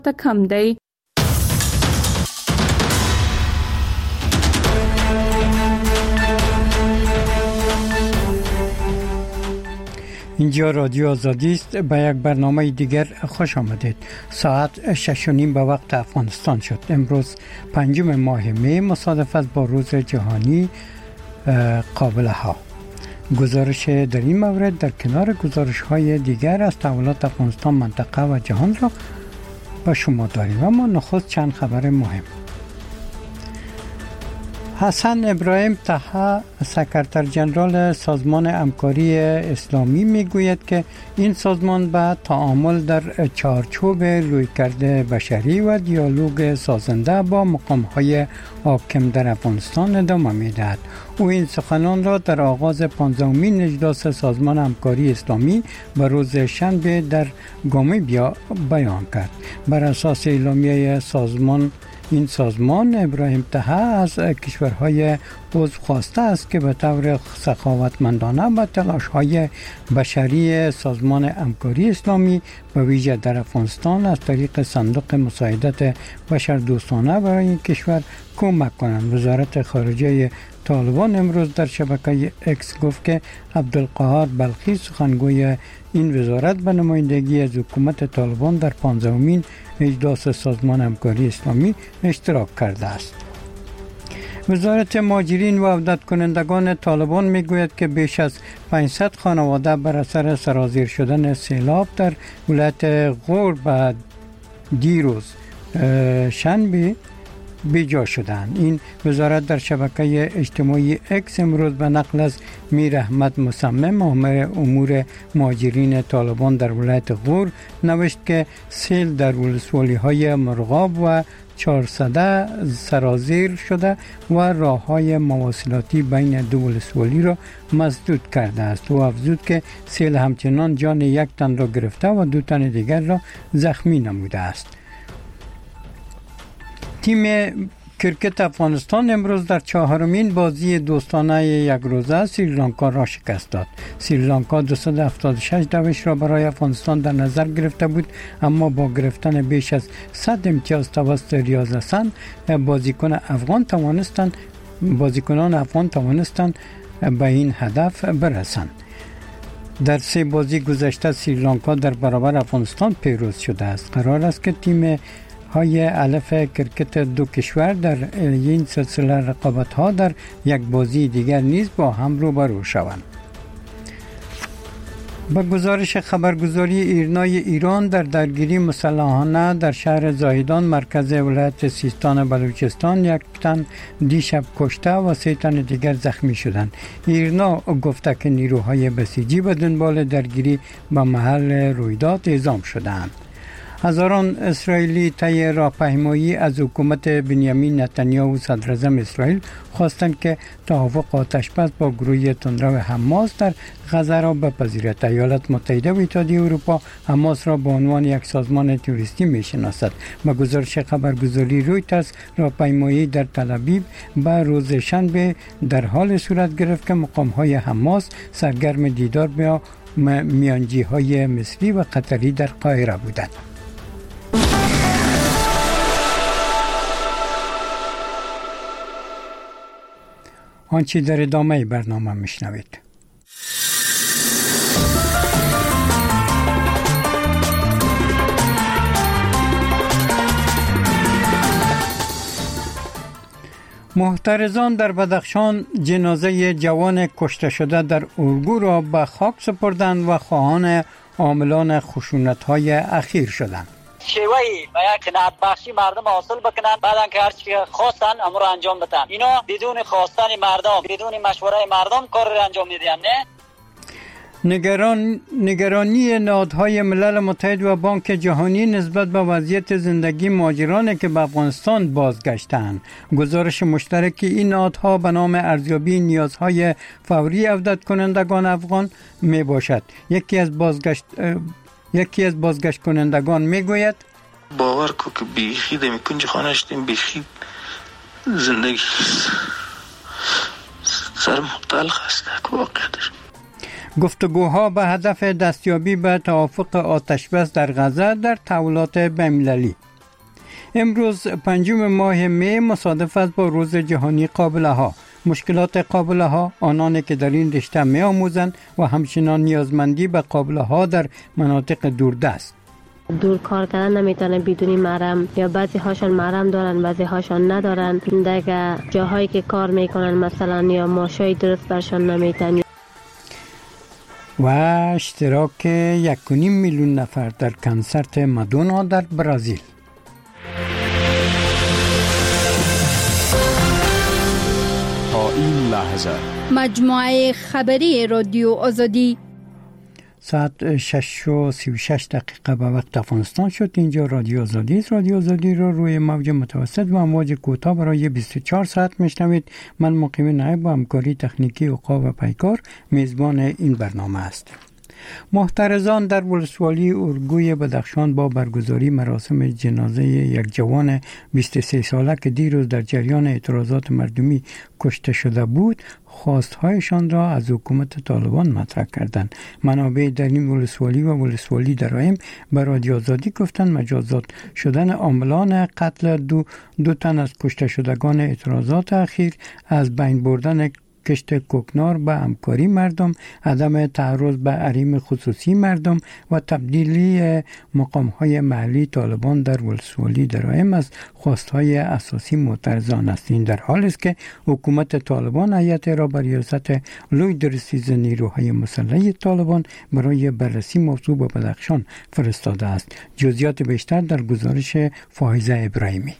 کم دی. اینجا رادیو آزادی است. به یک برنامه دیگر خوش آمدید. ساعت 6:30 به وقت افغانستان شد. امروز 5 ماه می مصادف است با روز جهانی قابله ها. گزارش در این مورد در کنار گزارش های دیگر از تحولات افغانستان، منطقه و جهان را با شما داریم. اما نخست چند خبر مهم. حسن ابراهیم طه، سکرتر جنرال سازمان همکاری اسلامی میگوید که این سازمان به تعامل در چارچوب رویکرد بشری و دیالوگ سازنده با مقام‌های حاکم در افغانستان ادامه میدهد. او این سخنان را در آغاز 15مین اجلاس سازمان همکاری اسلامی به روز شنبه در گامیبیا بیان کرد. بر اساس اعلامیه این سازمان، ابراهیم طه از کشورهای عضو خواسته است که به طور سخاوتمندانه به تلاش‌های بشری سازمان همکاری اسلامی به ویژه در افغانستان از طریق صندوق مساعدت بشردوستانه برای این کشور کمک کنند. وزارت خارجه طالبان امروز در شبکه اکس گفت که عبدالقاهر بلخی، سخنگوی این وزارت، به نمایندگی از حکومت طالبان در 15مین اجلاس سازمان همکاری اسلامی اشتراک کرده است. وزارت مهاجرین و عودت کنندگان طالبان میگوید که بیش از 500 خانواده بر اثر سرازیر شدن سیلاب در ولایت غور به دیروز شنبه بیجا شدند. این وزارت در شبکه اجتماعی اکس امروز به نقل از میر احمد مصمم، مامور امور مهاجرین طالبان در ولایت غور، نوشت که سیل در ولسوالی‌های مرغاب و 400 سرازیر شده و راه‌های مواصلاتی بین دو ولسوالی را مسدود کرده است. او افزود که سیل همچنان جان یک تن را گرفته و 2 تن دیگر را زخمی نموده است. تیم کرکت افغانستان امروز در 4مین بازی دوستانه یک روزه سریلانکا را شکست داد. سریلانکا 276 دوش را برای افغانستان در نظر گرفته بود، اما با گرفتن بیش از 100 امتیاز توسط ریاض حسن بازیکنان افغان توانستند به این هدف برسند. در 3 بازی گذشته سریلانکا در برابر افغانستان پیروز شده است. قرار است که تیم های الف کرکت دو کشور در این سلسله رقابت ها در یک بازی دیگر نیز با هم روبرو شوند. با گزارش خبرگزاری ایرنای ایران، در درگیری مسلحانه در شهر زاهدان مرکز ولایت سیستان بلوچستان 1 تن دیشب کشته و 3 تن دیگر زخمی شدند. ایرنا گفته که نیروهای بسیجی به دنبال درگیری به محل رویداد اعزام شدند. هزاران اسرائیلی طی راهپیمایی از حکومت بنیامین نتانیاهو صدراعظم اسرائیل خواستند که توافق آتشبس با گروه تندرو حماس در غزه را بپذیرد. ایالات متحده و اتحادیه اروپا حماس را به عنوان یک سازمان تروریستی میشناسد. با گزارش خبرگزاری رویترز، راهپیمایی در تل‌آویو به روز شنبه در حال صورت گرفت که مقام‌های حماس سرگرم دیدار با میانجی‌های مصری و قطری در قاهره بودند. آنچه در ادامه برنامه میشنوید. محترزان در بدخشان جنازه جوان کشته شده در اورگو را به خاک سپردند و خواهان عاملان خشونت‌های اخیر شدند. شیوهی و یک قناعت بخشی مردم حاصل بکنن، بعدن که هرچی که خواستن امر انجام بدن. اینا بدون خواستن مردم، بدون مشوره مردم کار را انجام میدن. نه نگرانی نهادهای ملل متحد و بانک جهانی نسبت به وضعیت زندگی مهاجرانی که به افغانستان بازگشتند. گزارش مشترک این نهادها به نام ارزیابی نیازهای فوری عودت کنندگان افغان می باشد. یکی از بازگشت کنندگان می گوید باور کو که بیخی دمی کنج خانه شدیم، بیخی زندگی سرم تلخ است که واقعیتش. گفتگوها به هدف دستیابی به توافق آتشبس در غزه در تحولات بین‌المللی. امروز 5 ماه می مصادف است با روز جهانی قابله ها. مشکلات قابله ها، آنانی که در این رشته می آموزند و همچنان نیازمندی به قابله ها در مناطق دوردست. دور کار کردن نمیتونه بدون محرم، یا بعضی هاشون محرم دارن بعضی هاشون ندارن. دیگه جاهایی که کار میکنن مثلا یا ماشای درست برشان نمیتن. و اشتراک 1.5 میلیون نفر در کنسرت مادونا در برزیل. تا این لحظه مجموعه خبری رادیو آزادی ساعت 6:36 به وقت افغانستان شد. اینجا رادیو آزادی است. رادیو آزادی رو روی موج متوسط و امواج کوتاه برای 24 ساعت میشنوید. من مقیم نایب با همکاری تکنیکی اوقاف و پیکار میزبان این برنامه هستم. محترزان در ولسوالی اورگوی بدخشان با برگزاری مراسم جنازه یک جوان 23 ساله که دیروز در جریان اعتراضات مردمی کشته شده بود خواستهایشان را از حکومت طالبان مطرح کردند. منابع در این ولسوالی و ولسوالی درایم به رادیو آزادی گفتند مجازات شدن عاملان قتل دو تن از کشته شدگان اعتراضات اخیر، از بین بردن کشت کوکنار به همکاری مردم، عدم تعرض به حریم خصوصی مردم و تبدیلی مقام‌های محلی طالبان در ولسوالی درایم از خواستهای اساسی معترضان است. این در حالی است که حکومت طالبان هیئت را بر ریاست لوی درسیز نیروهای مسلح طالبان برای بررسی موضوع به بدخشان فرستاده است. جزئیات بیشتر در گزارش فائزه ابراهیمی.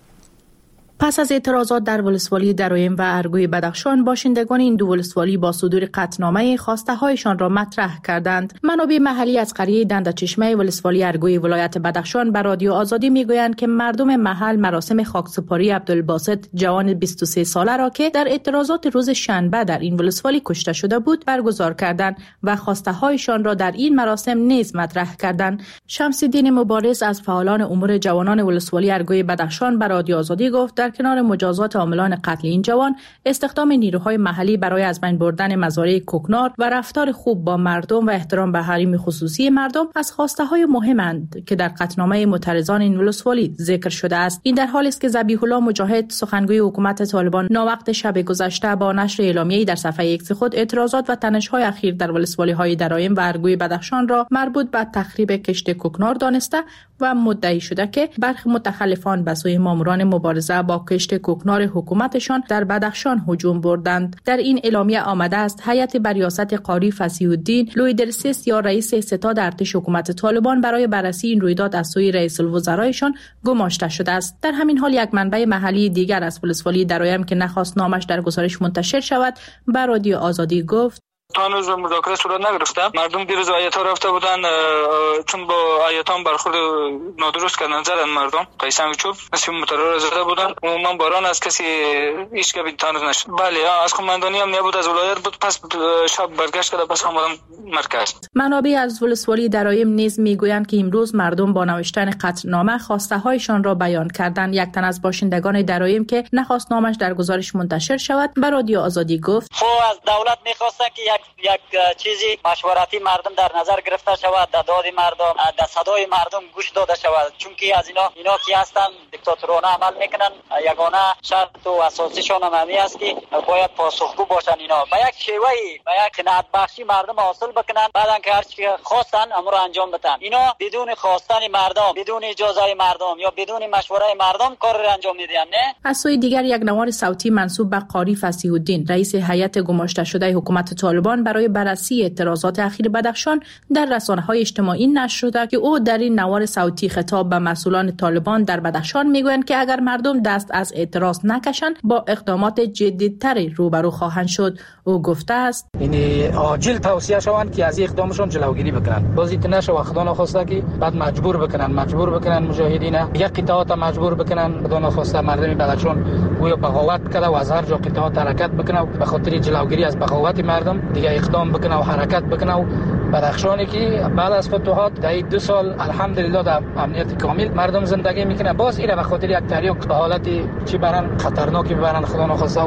پس از اعتراضات در ولسوالی درایم و ارگوی بدخشان، باشندگان این دو ولسوالی با صدور قطعنامه خواسته هایشان را مطرح کردند. منابع محلی از قریه دندچشمه ولسوالی ارگوی ولایت بدخشان به رادیو آزادی میگویند که مردم محل مراسم خاکسپاری عبدالباسط جوان 23 ساله را که در اعتراضات روز شنبه در این ولسوالی کشته شده بود برگزار کردند و خواسته هایشان را در این مراسم نیز مطرح کردند. شمس الدین مبارز از فعالان امور جوانان ولسوالی ارگوی بدخشان به رادیو آزادی گفت در کنار مجازات عاملان قتل این جوان، استخدام نیروهای محلی برای از بین بردن مزارع کوکنار و رفتار خوب با مردم و احترام به حریم خصوصی مردم از خواسته‌های مهمند که در قطعنامه معترضان این ولسوالی ذکر شده است. این در حالی است که ذبیح الله مجاهد سخنگوی حکومت طالبان ناوقت شب گذشته با نشر اعلامیه‌ای در صفحه ایکس خود اعتراضات و تنش‌های اخیر در ولسوالی‌های درایم و ارگوی بدخشان را مربوط به تخریب کشت کوکنار دانسته و مدعی شده که برخی متخلفان به سوی ماموران مبارزه با کشت کوکنار حکومتشان در بدخشان هجوم بردند. در این اعلامیه آمده است هیئت بر ریاست قاری فصیح الدین لوی درسیس یا رئیس ستاد ارتش حکومت طالبان برای بررسی این رویداد از سوی رئیس الوزرایشان گماشته شده است. در همین حال یک منبع محلی دیگر از ولسوالی درایم که نخواست نامش در گزارش منتشر شود به رادیو آزادی گفت تا هنوز مذاکره صورت نگرفته. مردم دیروز آیتا رفته بودن چون با آیتان برخورد نادرست کردن زدن مردم قیسنگ چوب نصف مترور زده بودن. عموما باران از کسی هیچ کبی تانوز نشد. بله از قماندانی هم نبود از ولایت بود. پس شب برگشت کرده پس آمدن مرکز. منابع از ولسوالی درایم نیز میگویند که امروز مردم با نوشتن قطعنامه خواسته هایشان را بیان کردند. یک تن از باشندگان درایم که نخواست نامش در گزارش منتشر شود به رادیو آزادی گفت خب از دولت می‌خواستن که یک چیزی مشورتی مردم در نظر گرفته شود، در داد مردم، در صدای مردم گوش داده شود، چون که از اینا که هستن دیکتاتورانه عمل میکنن. یگانه شرط و اساسیشون هم همین است که باید پاسخگو باشن. اینا با یک شیوهی با یک قناعت بخشی مردم حاصل بکنن، بعدن که هر چی خواستن امر انجام بدن. اینا بدون خواستن مردم، بدون اجازه مردم یا بدون مشوره مردم کار را انجام میدن. نه از سوی دیگر یک نوار صوتی منسوب به قاری فصیح الدین رئیس هیئت گماشته شده حکومت طالبان برای بررسی اعتراضات اخیر بدخشان در رسانه‌های اجتماعی نشر شده که او در این نوار صوتی خطاب به مسئولان طالبان در بدخشان میگویند که اگر مردم دست از اعتراض نکشند با اقدامات جدی‌تری روبرو خواهند شد. او گفته است این عاجل توصیه شوند که از اقدامشون جلوگیری بکنند. بازی نشه و خدا نخواسته که بعد مجبور بکنن مجاهدین یک قطاعت مجبور بکنن. خدا نخواسته مردم بدخشان گویا بغاوت کرده و از هر جا قطاعت حرکت بکنه به خاطر جلوگیری از بغاوت مردم دیگه اقدام بکنه و حرکت بکنه. و بدخشانی که بعد از فتوحات در 2 سال الحمدلله در امنیت کامل مردم زندگی میکنه، باز اینا به خاطر یک تریاک به حالت چی برن خطرناکی ببرن خدا نخواسته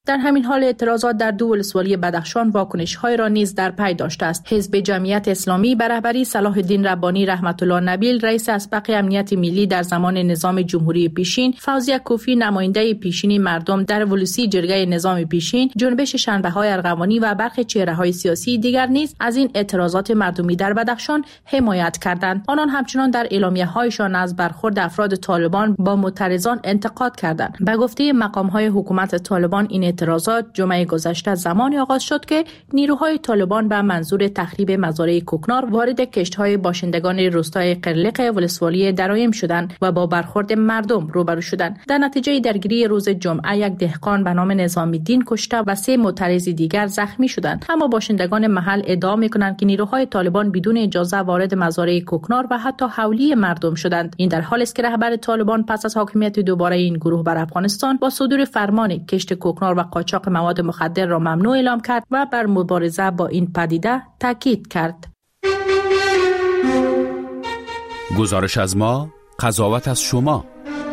در همین حال اعتراضات در دو ولسوالی بدخشان واکنش‌های را نیز در پی داشته است. حزب جمعیت اسلامی به رهبری صلاح الدین ربانی رحمت الله نبیل رئیس اسبق امنیت ملی در زمان نظام جمهوری پیشین، فوزیه کوفی نماینده پیشین مردم در ولسی جرگه نظام پیشین، جنبش شنبه‌های ارغوانی و برخی چهره‌های سیاسی دیگر نیز از این اعتراضات مردمی در بدخشان حمایت کردند. آنان همچنان در اعلامیه‌هایشان از برخورد افراد طالبان با معترضان انتقاد کردند. به گفته مقام‌های حکومت طالبان این اعتراضات جمعه گذشته زمانی آغاز شد که نیروهای طالبان به منظور تخریب مزارع کوکنار وارد کشت‌های باشندگان روستای قرلق ولسوالی درایم شدند و با برخورد مردم روبرو شدند. در نتیجه درگیری روز جمعه یک دهقان به نام نظام الدین کشته و 3 معترض دیگر زخمی شدند. اما باشندگان محل ادعا می‌کنند که نیروهای طالبان بدون اجازه وارد مزارع کوکنار و حتی حولی مردم شدند. این در حالی است که رهبر طالبان پس از حاکمیت دوباره این گروه بر افغانستان با صدور فرمان کشت کوکنار و قاچاق مواد مخدر را ممنوع اعلام کرد و بر مبارزه با این پدیده تاکید کرد. گزارش از ما، قضاوت از شما.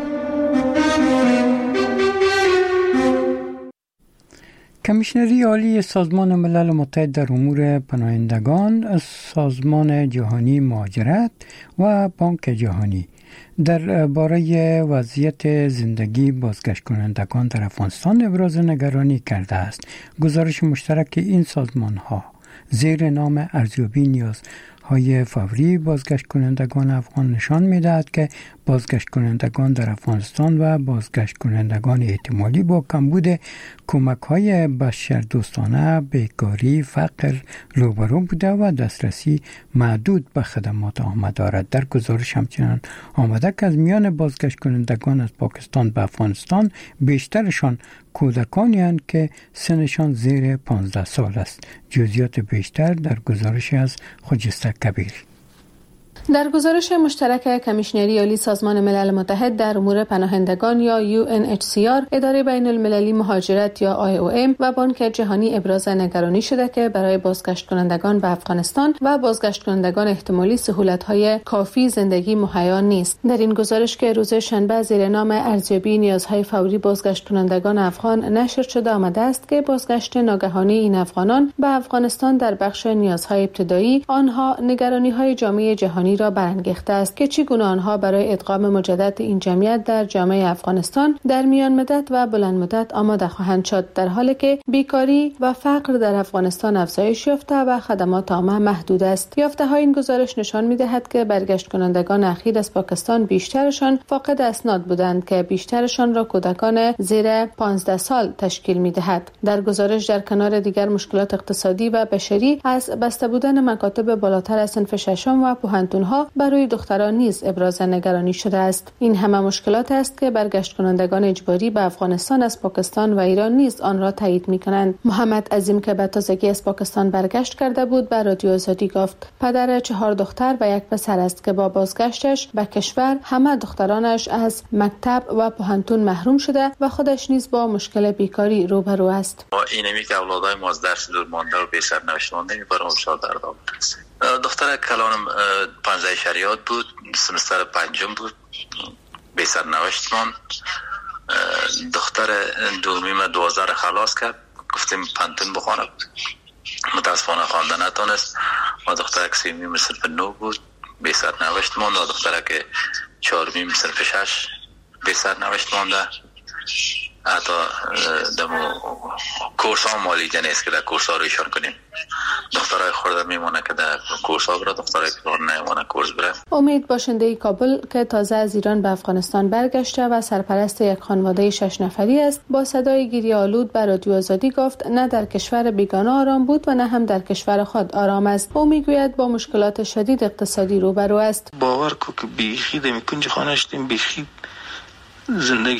کمیشنری عالی سازمان ملل متحد در امور پناهندگان، سازمان جهانی مهاجرت و بانک جهانی در باره وضعیت زندگی بازگشت کنندگان در افغانستان ابراز نگرانی کرده است. گزارش مشترک این سازمان ها زیر نام ارزیابی نیازهای فوری بازگشت کنندگان افغان نشان می‌دهد که بازگشت کنندگان در افغانستان و بازگشت کنندگان احتمالی با کمبود کمک‌های بشردوستانه، بیکاری، فقر روبرو بوده و دسترسی محدود به خدمات عامه دارد. در گزارش همچنان آمده که از میان بازگشت کنندگان از پاکستان به افغانستان بیشترشان کودکانی هستند که سنشان زیر 15 سال است. جزئیات بیشتر در گزارش از خجسته کبیر. در گزارش مشترک کمیشنری عالی سازمان ملل متحد در امور پناهندگان یا UNHCR، اداره بین المللی مهاجرت یا IOM و بانک جهانی ابراز نگرانی شده که برای بازگشت کنندگان به افغانستان و بازگشت کنندگان احتمالی سهولت‌های کافی زندگی مهیا نیست. در این گزارش که روز شنبه زیر نام ارزیابی نیازهای فوری بازگشت کنندگان افغان نشر شده آمده است که بازگشت ناگهانی این افغانان به افغانستان در بخش نیازهای ابتدایی آنها نگرانی‌های جامعه جهانی را برانگیخته است که چگونه آنها برای ادغام مجدد این جمعیت در جامعه افغانستان در میان مدت و بلند مدت آماده خواهند شد، در حالی که بیکاری و فقر در افغانستان افزایش یافته و خدمات عامه محدود است. یافته‌های این گزارش نشان می‌دهد که برگشت کنندگان اخیر از پاکستان بیشترشان فاقد اسناد بودند که بیشترشان را کودکان زیر 15 سال تشکیل می‌دهد. در گزارش در کنار دیگر مشکلات اقتصادی و بشری از بسته بودن مکاتب بالاتر از صنف ششم و پوهنتون‌ها برای دختران نیز ابراز نگرانی شده است. این همه مشکلات است که برگشت کنندگان اجباری به افغانستان از پاکستان و ایران نیز آن را تایید می‌کنند. محمد عظیم که به تازگی از پاکستان برگشت کرده بود به رادیو آزادی گفت پدر 4 دختر و 1 پسر است که با بازگشتش به کشور همه دخترانش از مکتب و پوهنتون محروم شده و خودش نیز با مشکل بیکاری روبرو است. اینمی که اولادای ما از درس دور مانده و بی سرنوشت مانده میبرم بسیار دردآور است. دختر کلانم 15 شریعت بود، سمستر 5 بود، بی سرنوشت ماند. دختر دومیم 12 خلاص کرد، گفتیم پنتون بخوانم، متاسفانه خواندن نتونست. و دختر که 3 صرف 9 بود، بی سرنوشت ماند. و دختر که 4 صرف 6 بی سرنوشت مانده. حتی دمو کورس ها مالی نیست که در کورس ها رو ایشان کنیم. دخترای خورده میمونه که در کورس ها بره، دخترای کار نمیمونه کورس بره. امید باشنده کابل که تازه از ایران به افغانستان برگشته و سرپرست یک خانواده 6 نفری است، با صدای گریه آلود به رادیو آزادی گفت نه در کشور بیگانه آرام بود و نه هم در کشور خود آرام است. او میگوید با مشکلات شدید اقتصادی روبرو است. باور کو که بیخی دمی کنج خانه شدیم، بیخی زندگی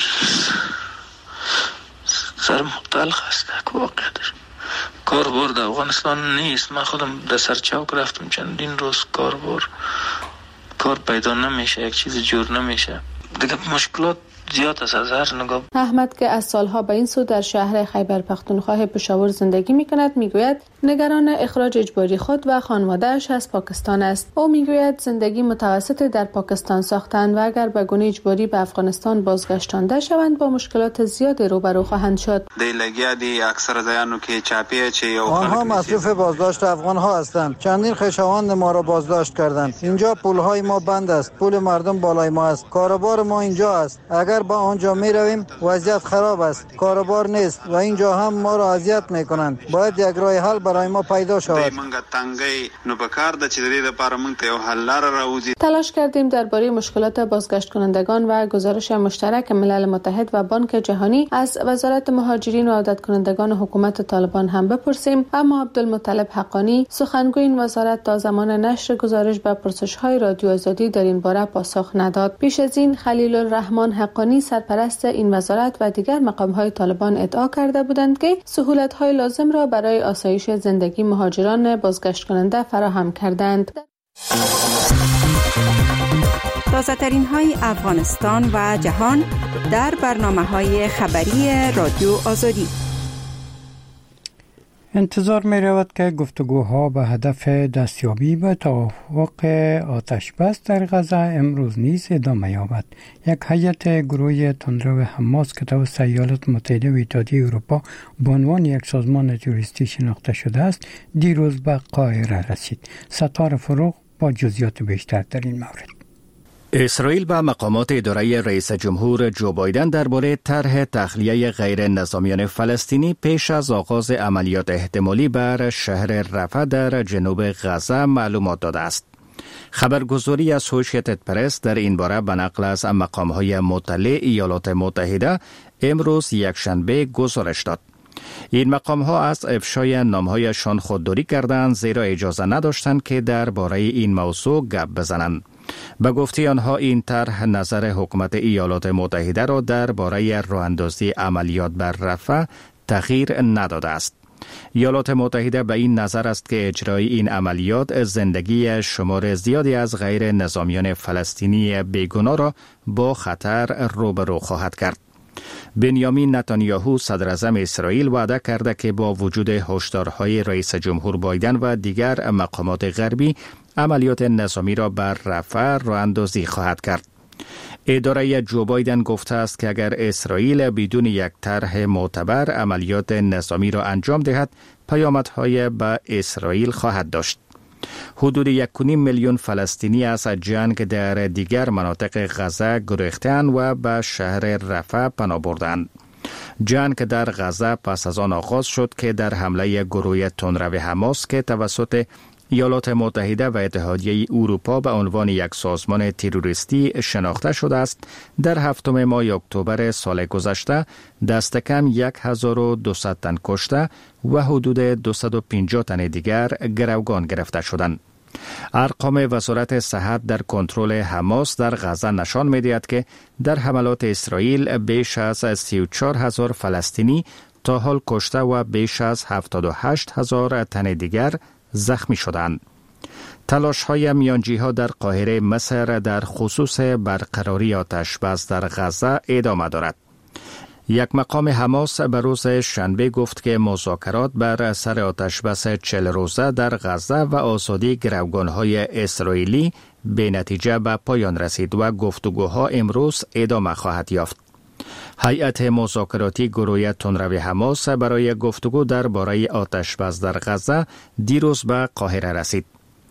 سرم تلخ است که واقعیتش کار برد افغانستان نیست. من خودم در سرچاوک رفتم چندین روز کار پیدا نمیشه، یک چیز جور نمیشه دیگه. مشکلات زیاد است از هر نگاه. احمد که از سالها به این سو در شهر خیبر پختونخوا پشاور زندگی می‌کند میگوید نگران اخراج اجباری خود و خانواده‌اش از پاکستان است. او میگوید زندگی متوسط در پاکستان ساختند و اگر به گونه اجباری به افغانستان بازگشتانده شوند با مشکلات زیاد روبرو خواهند شد. آنها مصروف بازداشت افغان‌ها هستند. چندین خویشاوند ما را بازداشت کردند. اینجا پول‌های ما بند است. پول مردم بالای ما است. کاروبار ما اینجا است. اگر با آنجا می رویم وضعیت خراب است. کاروبار نیست و اینجا هم ما را اذیت می‌کنند. باید یک راه حل برای ما پیدا شود. تلاش کردیم درباره مشکلات بازگشت کنندگان و گزارش مشترک ملل متحد و بانک جهانی از وزارت مهاجرین و عودت کنندگان حکومت طالبان هم بپرسیم، اما عبدالمطلب حقانی سخنگوی این وزارت تا زمان نشر گزارش به پرسش‌های رادیو آزادی در این باره پاسخ نداد. پیش از این خلیل الرحمن حقانی سرپرست این وزارت و دیگر مقام‌های طالبان ادعا کرده بودند که سهولت‌های لازم را برای آسایش زندگی مهاجران بازگشت کننده فراهم کردند. تازه‌ترین های افغانستان و جهان در برنامه‌های خبری رادیو آزادی. انتظار می رود که گفتگوها به هدف دستیابی به توافق آتش‌بس در غزه امروز نیز ادامه یابد. یک هیئت گروه تندرو حماس که توسط ایالات متحده و اتحادیه اروپا به عنوان یک سازمان تروریستی شناخته شده است، دیروز به قاهره رسید. ستار فروغ با جزئیات بیشتر در این مورد. اسرائیل و مقامات اداره رئیس جمهور جو بایدن درباره طرح تخلیه غیر نظامیان فلسطینی پیش از آغاز عملیات احتمالی بر شهر رفح در جنوب غزه معلومات داده است. خبرگزاری اسوشییتد پرس در این باره به نقل از مقام‌های مطلع ایالات متحده امروز یکشنبه گزارش داد. این مقام‌ها از افشای نام‌هایشان خودداری کردند زیرا اجازه نداشتند که درباره این موضوع گپ بزنند. به گفته آنها این طرح نظر حکومت ایالات متحده را درباره راه‌اندازی عملیات بر رفح تغییر نداده است. ایالات متحده به این نظر است که اجرای این عملیات زندگی شمار زیادی از غیر نظامیان فلسطینی بیگناه را با خطر روبرو خواهد کرد. بنیامین نتانیاهو صدر اعظم اسرائیل وعده کرده که با وجود هشدارهای رئیس جمهور بایدن و دیگر مقامات غربی عملیات نظامی را بر رفح راه‌اندازی خواهد کرد. اداره جو بایدن گفته است که اگر اسرائیل بدون یک طرح معتبر عملیات نظامی را انجام دهد، پیامدهای به اسرائیل خواهد داشت. حدود 1.5 میلیون فلسطینی از جنگ در دیگر مناطق غزه گریختند و به شهر رفح پناه بردند. جنگ در غزه پس از آن آغاز شد که در حمله گروه تندرو حماس که توسط ایالات متحده و اتحادیه اروپا به عنوان یک سازمان تروریستی شناخته شده است، در 7 ماه اکتبر سال گذشته دست کم 1200 تن کشته و حدود 250 تن دیگر گروگان گرفته شدند. ارقام وزارت صحت در کنترل حماس در غزه نشان می‌دهد که در حملات اسرائیل بیش از 34,000 فلسطینی تا حال کشته و بیش از 78,000 تن دیگر زخمی شدند. تلاش‌های میانجی‌ها در قاهره مصر در خصوص برقراری آتش‌بس در غزه ادامه دارد. یک مقام حماس به روز شنبه گفت که مذاکرات بر سر آتش‌بس 40 روزه در غزه و آزادی گروگان‌های اسرائیلی به نتیجه به پایان رسید و گفتگوها امروز ادامه خواهد یافت. هیئت مذاکراتی گروه تندرو حماس برای گفتگو درباره آتش‌بس در غزه دیروز به قاهره رسید.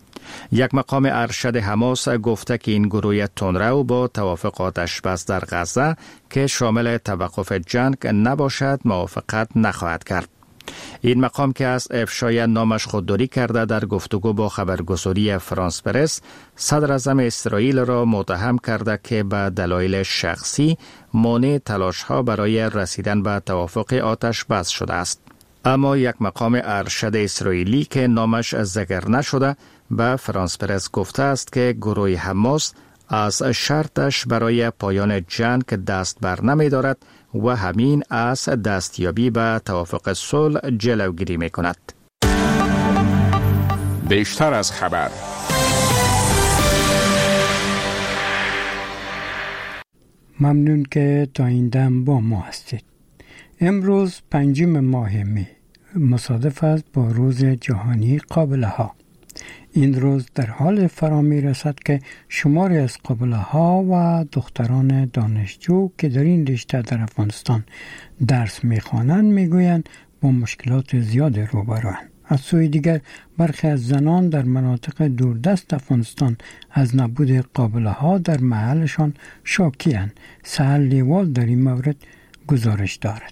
یک مقام ارشد حماس گفته که این گروه تندرو با توافق آتش‌بس در غزه که شامل توقف جنگ نباشد موافقت نخواهد کرد. این مقام که از افشای نامش خودداری کرده در گفتگو با خبرگزاری فرانس پرس صدر اعظم اسرائیل را متهم کرده که به دلایل شخصی مانع تلاش‌ها برای رسیدن به توافق آتش‌بس شده است. اما یک مقام ارشد اسرائیلی که نامش ذکر نشده به فرانس پرس گفته است که گروه حماس از شرطش برای پایان جنگ دست بر نمی دارد و همین از دستیابی به توافق صلح جلوگیری می کند. بیشتر از خبر. ممنون که تا این دم با ما هستید. امروز 5 ماه می مصادف است با روز جهانی قابله ها. این روز در حال فرا می رسد که شماری از قابله ها و دختران دانشجو که در این رشته در افغانستان درس می خوانند می گویند با مشکلات زیاد روبروند. از سوی دیگر برخی از زنان در مناطق دوردست افغانستان از نبود قابله ها در محلشان شاکی‌اند. سهل لیوال در این مورد گزارش دارد.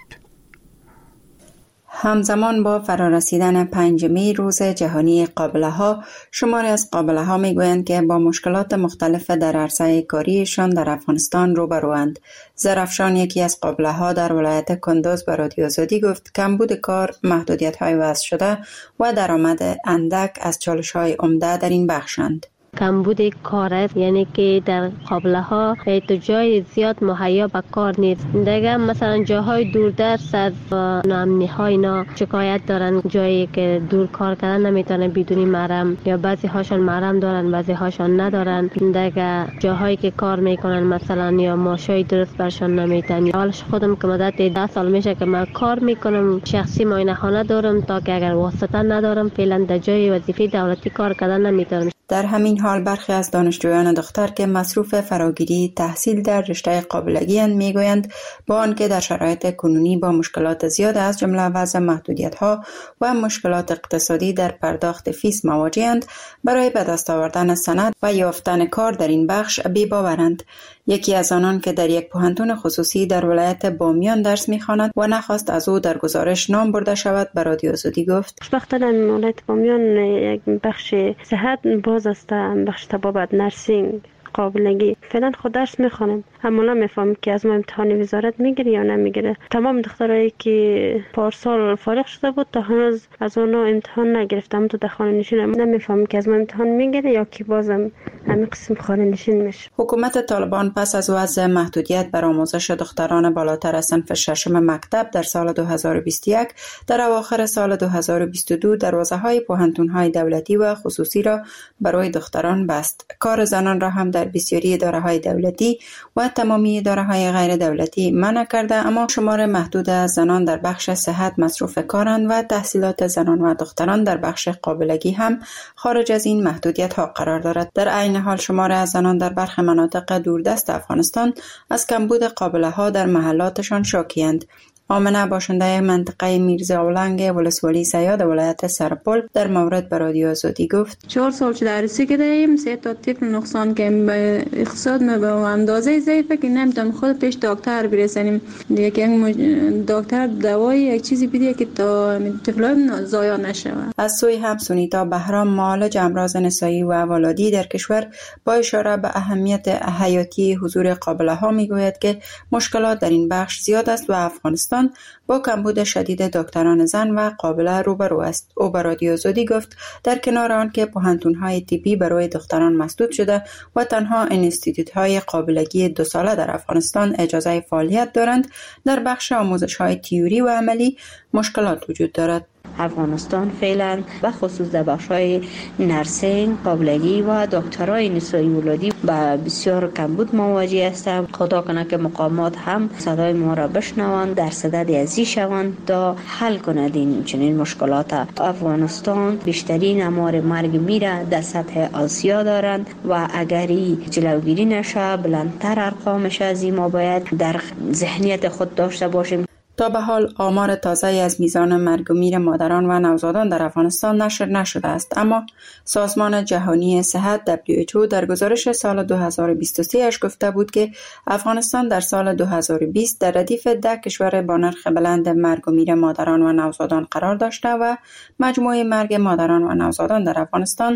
همزمان با فرارسیدن 5 می روز جهانی قابله ها، شماری از قابله ها می گویند که با مشکلات مختلف در عرصه کاریشان در افغانستان روبروند. زرافشان، یکی از قابله ها در ولایت کندوز، به رادیو آزادی گفت کمبود کار، محدودیت های وضع شده و درآمد اندک از چالش های عمده در این بخشند. کمبود کار است، یعنی که در قابله ها تو جای زیاد مهیا به کار نیست. دیگه مثلا جاهای دوردست از ناامنی های اینا شکایت دارن، جایی که دور کار کردن نمیتونه بدون محرم، یا بعضی هاشون محرم دارن بعضی هاشون ندارن. دیگه جاهایی که کار میکنن مثلا یا ماشای درست برشان نمیتن. حالش خودم که مدت 10 سال میشه که من کار میکنم، شخصی معاینه خانه دارم، تا که اگر واسطه ندارم فعلا در جای وظیفه دولتی کار کردن نمیتونم. در همین حال برخی از دانشجویان دختر که مصروف فراگیری تحصیل در رشته قابلگی اند میگویند با آنکه در شرایط کنونی با مشکلات زیاد از جمله وضع محدودیت‌ها و مشکلات اقتصادی در پرداخت فیس مواجه‌اند، برای به دست آوردن سند و یافتن کار در این بخش بی‌باورند. یکی از آنان که در یک پوهنتون خصوصی در ولایت بامیان درس می‌خواند و نخواست از او در گزارش نام برده شود، به رادیو آزادی گفت: خوشبختانه ولایت بامیان یک بخش صحت باز است، بخش طبابت، نرسینگ، قابلگی. فعلا خود درس میخوانم، اما نمیفهمم که از ما امتحان وزارت میگیره یا نمیگیره. تمام دخترایی که پارسال فارغ شده بود تا هنوز از اونا امتحان نگرفتم، تو در خانه نشین نمیفهمم که از ما امتحان میگیره یا که بازم همین قسم خانه نشین میشه. حکومت طالبان پس از وضع محدودیت بر آموزش دختران بالاتر از صنف 6 مکتب در سال 2021 در اواخر سال 2022 دروازه‌های پوهنتون‌های دولتی و خصوصی را برای دختران بست. کار زنان را هم در بسیاری اداره‌های دولتی و تمامی اداره‌های غیر دولتی منع کرده، اما شمار محدود از زنان در بخش صحت مصروف کارند و تحصیلات زنان و دختران در بخش قابلگی هم خارج از این محدودیت‌ها قرار دارد. در عین حال شمار از زنان در برخی مناطق دوردست افغانستان از کمبود قابله‌ها در محلاتشان شاکی‌اند. آمنه باشنده منطقه میرزا اولنگ ولسوالی سیاد ولایت سرپل در مورد به رادیو آزادی گفت: 4 سال درسی کردیم، 3 تا طفل نقصان که به اقتصاد ما به اندازه ضعیفه که نمیتونیم خود پیش دکتر برسیم. یک دکتر دوایی یک چیزی بده که تا طفلان ضایع نشه. از سوی هم سونیتا بهرام، معالج امراض نسایی و ولادی در کشور، با اشاره به اهمیت حیاتی حضور قابله‌ها میگوید که مشکلات در این بخش زیاد است و افغانستان با کمبود شدید دکتران زن و قابله روبرو است. او به رادیو آزادی گفت در کنار آن که پوهنتون‌های طبی برای دختران مسدود شده و تنها انستیتوت‌های قابلگی 2 ساله در افغانستان اجازه فعالیت دارند، در بخش آموزش‌های تئوری و عملی مشکلات وجود دارد. افغانستان فعلا به خصوص در بخش‌های نرسینگ، قابلگی و دکترای نسایی ولادی با بسیار کمبود مواجه هستند. خدا کنه که مقامات هم صدای ما را بشنوند، در صدد ازی شوند تا حل کنند این چنین مشکلات. افغانستان بیشترین آمار مرگ میره در سطح آسیا دارند و اگر جلوگیری نشه بلندتر ارقامش از این ما باید در ذهنیت خود داشته باشیم. تا به حال آمار تازه از میزان مرگ و میر مادران و نوزادان در افغانستان نشر نشده است، اما سازمان جهانی صحت WHO در گزارش سال 2023 اش گفته بود که افغانستان در سال 2020 در ردیف 10 کشور با نرخ بلند مرگ و میر مادران و نوزادان قرار داشته و مجموع مرگ مادران و نوزادان در افغانستان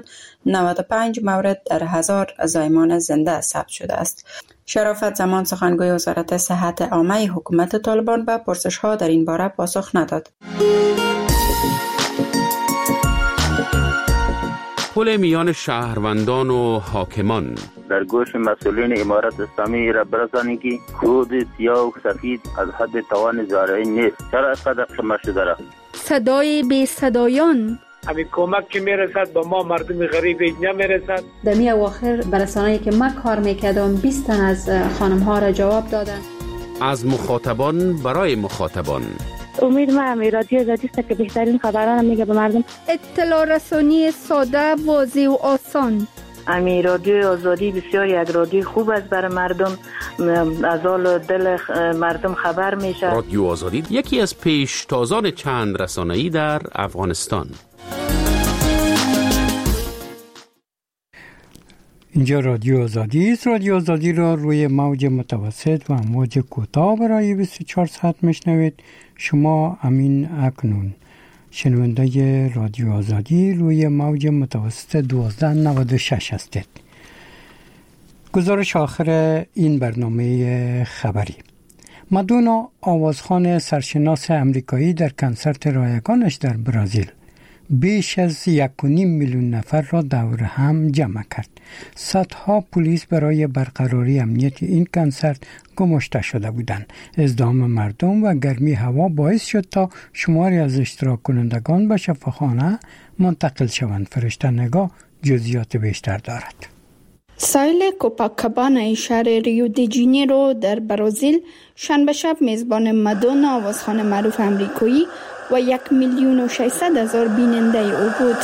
95 مورد در 1000 زایمان زنده ثبت شده است. شرافت زمان، سخنگوی وزارت صحت عامه حکومت طالبان، به پرسش‌ها در این باره پاسخ نداد. پل میان شهروندان و حاکمان در گوش مسئولین امارت اسلامی را برسانید که کود سیاه و سفید از حد توان زارعین نیست. چرا اینقدر شما شده را؟ صدای بی صدایان، همین کمک که میرسد به ما مردم غریب نمیرسد. در می اواخر برسانه‌ای که ما کار میکردم 20 تن از خانم ها را جواب دادن. از مخاطبان برای مخاطبان. امید ما همی رادیو آزادی است که بهترین خبران میگه به مردم. اطلاع رسانی ساده، واضح و آسان. امی رادیو آزادی بسیار یک رادیو خوب است برای مردم، از حال دل مردم خبر میشه. رادیو آزادی یکی از پیشتازان چند رسانه‌ای در افغانستان. اینجا رادیو آزادی است. رادیو آزادی را روی موج متوسط و موج کوتاه برای 24 ساعت میشنوید. شما امین اکنون شنونده رادیو آزادی روی موج متوسط 1296 هستید. گزارش آخر این برنامه خبری. مادونا آوازخوان سرشناس امریکایی در کنسرت رایگانش در برزیل بیش از 1.5 میلیون نفر را دور هم جمع کرد. صدها پلیس برای برقراری امنیت این کنسرت گماشته شده بودند. ازدحام مردم و گرمی هوا باعث شد تا شماری از اشتراک کنندگان به شفاخانه منتقل شوند. فرشته نگاه جزئیات بیشتر دارد. ساحل کوپاکابانا شهر ریو دی جانیرو در برزیل شنبه شب میزبان مادونا آوازخوان معروف امریکایی و 1,600,000 بیننده او بود.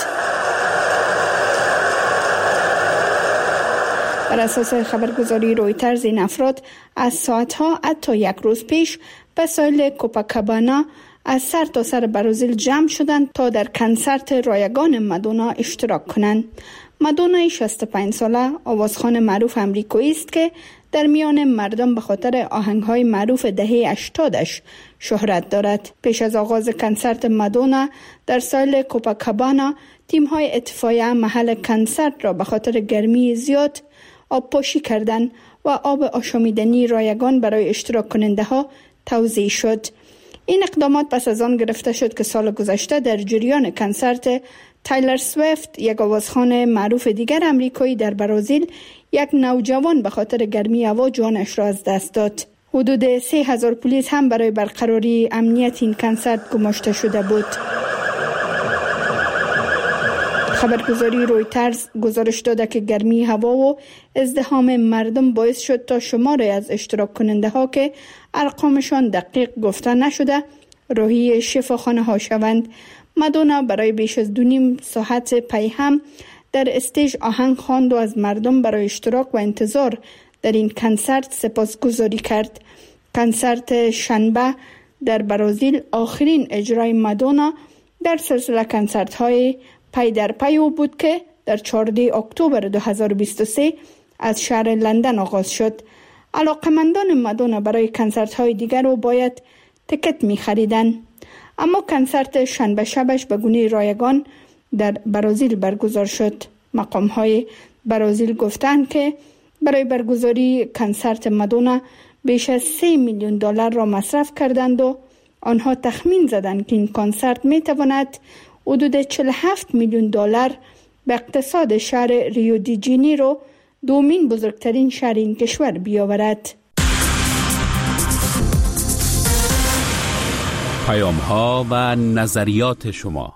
بر اساس خبرگزاری رویترز این افراد از ساعتها حتی یک روز پیش به ساحل کوپاکابانا از سر تا سر برزیل جمع شدند تا در کنسرت رایگان مادونا اشتراک کنند. مادونا 65 ساله آوازخوان معروف امریکایی است که در میان مردم به خاطر آهنگ‌های معروف دهه 80ش شهرت دارد. پیش از آغاز کنسرت مادونا در ساحل کوپاکابانا، تیم‌های اطفاییه محل کنسرت را به خاطر گرمی زیاد آب پاشی کردند و آب آشامیدنی رایگان برای اشتراک کننده ها توزیع شد. این اقدامات پس از آن گرفته شد که سال گذشته در جریان کنسرت تایلر سویفت، یک آوازخوان معروف دیگر امریکایی در برزیل، یک نوجوان به خاطر گرمی هوا جانش را از دست داد. حدود 3,000 پلیس هم برای برقراری امنیت این کنسرت گماشته شده بود. خبرگزاری رویترز گزارش داده که گرمی هوا و ازدحام مردم باعث شد تا شماری از اشتراک کننده ها که ارقامشان دقیق گفته نشده راهی شفاخانه ها شوند. مادونا برای بیش از 2.5 ساعت پی هم در استیج آهنگ خواند و از مردم برای اشتراک و انتظار در این کنسرت سپاسگزاری کرد. کنسرت شنبه در برزیل آخرین اجرای مادونا در سلسله کنسرت های پی در پی او بود که در 14 اکتبر 2023 از شهر لندن آغاز شد. علاقمندان مادونا برای کنسرت های دیگر رو باید تکت می خریدن، اما کنسرت شنبه شبش به گونه رایگان در برزیل برگزار شد. مقام های برزیل گفتند که برای برگزاری کنسرت مادونا بیش از 3 میلیون دلار را مصرف کردند و آنها تخمین زدند که این کنسرت می تواند حدود 47 میلیون دلار به اقتصاد شهر ریو دی جانیرو، دومین بزرگترین شهر این کشور، بیاورد. پیام ها و نظریات شما.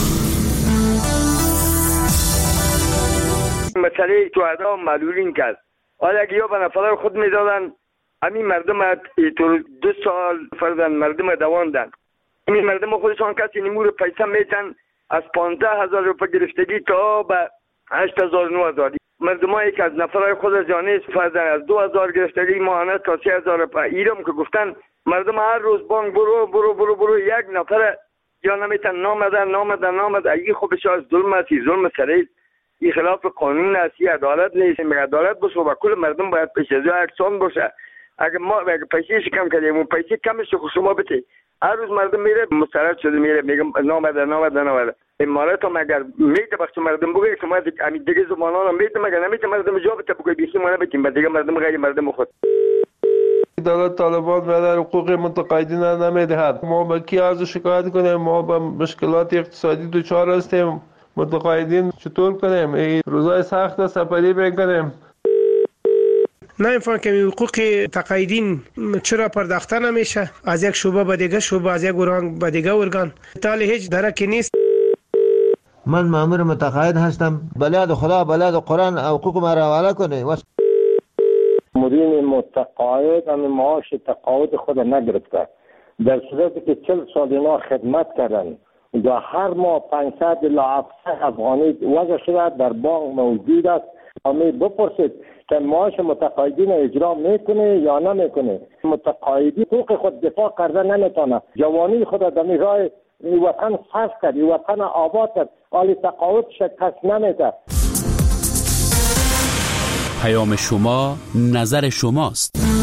مسئله توحدا معلولین کرد. حالا اگه یا به نفر خود میدادن، همین مردم اینطور 2 سال فردن مردم دواندن. این مردم خودشان کسی نمور پیسه میتن از 15,000 روپه گرفتگی تا به 8,000 9,000. مردمایی که از نفرای خود از جانه استفاده از 2,000 گرفتگی ماهانه تا 3,000 روپه. ایرم که گفتن مردم هر روز بانک برو یک نفر یا نمیتن نامدن. این خوبش از ظلم است، ظلم سریع، این خلاف قانون است، عدالت نیست. مگر عدالت باشه و کل مردم باید پیش از یکسان باشه. اگه ما پیسهش کم کردیم و پیسه کمش رو شما بده، هر روز مردم میره مسترد شده میره میگم نامده. امارات هم اگر میده بخش مردم بگه که ما همین دیگه زمانان هم میده مگر نمیده مردم جا بده بگه بیخی ما نبیتیم و دیگه مردم غیر مردم خود. دولت طالبان و حقوق متقاعدین نمیدهد. ما با کی از شکایت کنیم؟ ما با مشکلات اقتصادی دچار هستیم. متقاعدین چطور کنیم؟ روزای سخت سپری بکنیم. نمی‌فهمم که حقوق تقاعدین چرا پرداخته نمیشه؟ از یک شعبه به دیگه شعبه، از یک ارگان به دیگه ارگان، تالی هیچ درکی نیست. من مأمور متقاعد هستم. بلاد خدا، بلاد قرآن حقوق ما را حواله کنه. مدیر متقاعد هم معاش تقاعد خود نگرفته، در صورتی که 40 سال اینا خدمت کردن و هر ماه 500 الی 700 افغانی وضع شده در بانک موجود است. امی بپرسید که معاش متقاعدین اجرا میکنه یا نمیکنه. متقاعدی حقوق خود دفاع کرده نمیتونه. جوانی خود در راه وطن صرف کرد، وطن آباد کرد، حال تقاعد کس نمیده. پیام شما نظر شماست.